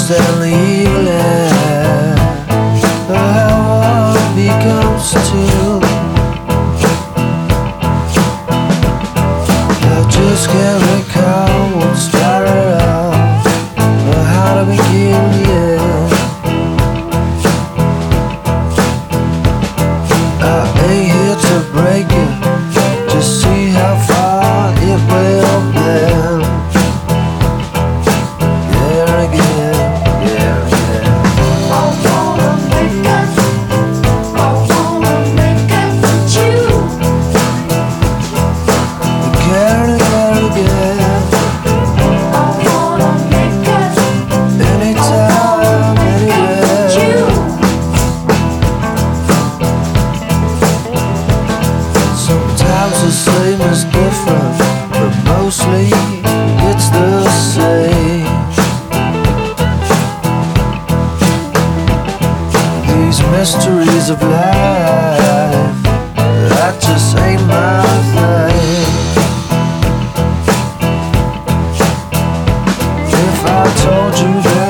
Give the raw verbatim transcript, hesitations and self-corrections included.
ghost and leave land. How one becomes two, I just can't recall what started out or how to begin the end. I ain't here to break it, just see how far it will bend. Yeah, again, yeah, again. I wanna make it, I wanna make it with you. Again, again, again. I wanna make it, Anytime, anywhere. you. Sometimes the same is different, but mostly it's the same. These mysteries of life, that just ain't my thing. If I told you that